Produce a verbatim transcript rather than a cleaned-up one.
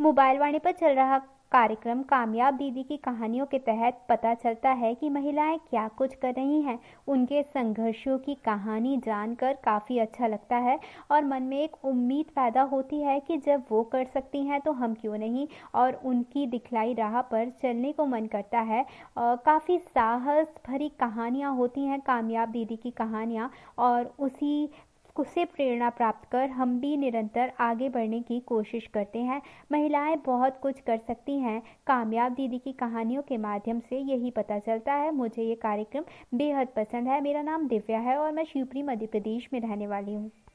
Mobile वाणी पर चल रहा कार्यक्रम कामयाब दीदी की कहानियों के तहत पता चलता है कि महिलाएं क्या कुछ कर रही हैं। उनके संघर्षों की कहानी जानकर काफ़ी अच्छा लगता है और मन में एक उम्मीद पैदा होती है कि जब वो कर सकती हैं तो हम क्यों नहीं। और उनकी दिखलाई राह पर चलने को मन करता है। काफ़ी साहस भरी कहानियाँ होती हैं कामयाब दीदी की कहानियाँ। और उसी उससे प्रेरणा प्राप्त कर हम भी निरंतर आगे बढ़ने की कोशिश करते हैं। महिलाएं बहुत कुछ कर सकती हैं। कामयाब दीदी की कहानियों के माध्यम से यही पता चलता है। मुझे ये कार्यक्रम बेहद पसंद है। मेरा नाम दिव्या है और मैं शिवपुरी मध्य प्रदेश में रहने वाली हूँ।